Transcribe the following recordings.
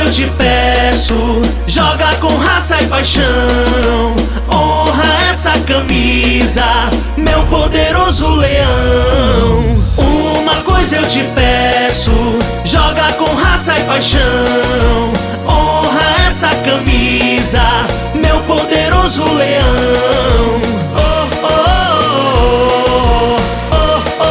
eu te peço, joga com raça e paixão. Honra essa camisa, meu poderoso leão. Uma coisa eu te peço, joga com raça e paixão. Honra essa camisa, meu poderoso leão. Oh, oh, oh, oh,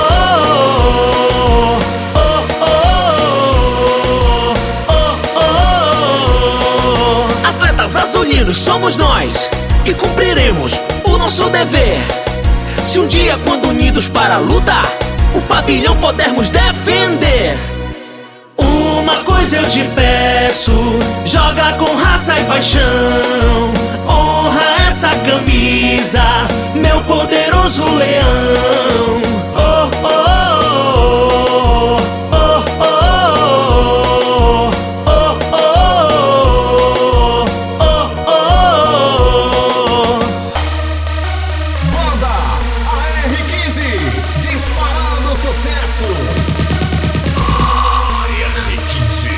oh, oh, oh. Atletas azulinos somos nós e cumpriremos o nosso dever. Se um dia, quando unidos para a luta, o pavilhão pudermos defender. Uma coisa eu te peço, joga com raça e paixão. Honra essa camisa, meu poderoso leão. Oh, oh, oh, oh, oh, oh, oh, oh, oh. Banda AR-15, disparando sucesso. AR-15.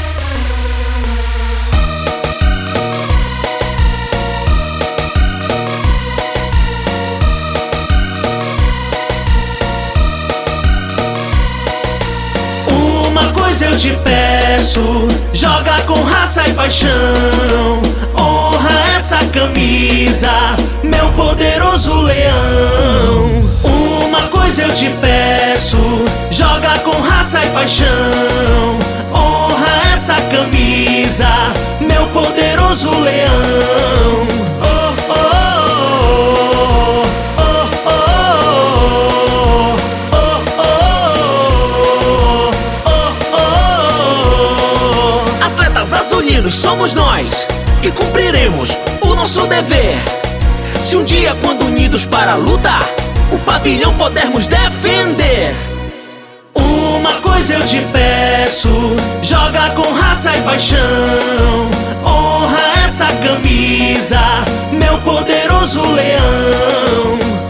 Uma coisa eu te peço, joga com raça e paixão. Honra essa camisa, meu poderoso leão. Uma coisa eu te peço, joga com raça e paixão. Honra essa camisa, meu poderoso leão. Oh, oh, oh, oh, oh, oh, oh, oh. Atletas azulinos somos nós e cumpriremos o nosso dever. Se um dia, quando unidos para a luta, o pavilhão pudermos defender. Uma coisa eu te peço, joga com raça e paixão. Honra essa camisa, meu poderoso leão.